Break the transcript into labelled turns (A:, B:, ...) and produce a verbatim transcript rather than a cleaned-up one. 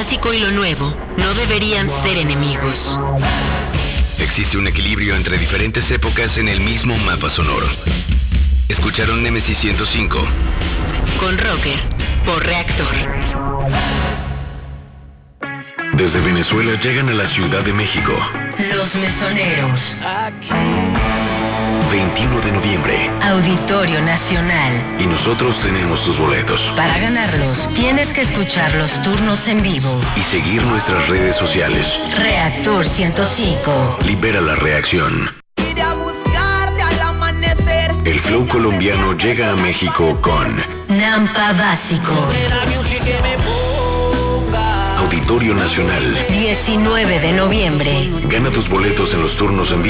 A: clásico y lo nuevo no deberían ser enemigos.
B: Existe un equilibrio entre diferentes épocas en el mismo mapa sonoro. Escucharon Nemesis ciento cinco.
A: Con Rocker, por Reactor.
C: Desde Venezuela llegan a la Ciudad de México.
A: Los Mesoneros.
C: veintiuno de noviembre.
A: Auditorio Nacional.
C: Y nosotros tenemos tus boletos.
A: Para ganarlos, tienes que escuchar los turnos en vivo.
C: Y seguir nuestras redes sociales.
A: Reactor ciento cinco.
C: Libera la reacción. El flow colombiano llega a México con
A: Nampa Básico.
C: Auditorio Nacional.
A: diecinueve de noviembre.
C: Gana tus boletos en los turnos en vivo.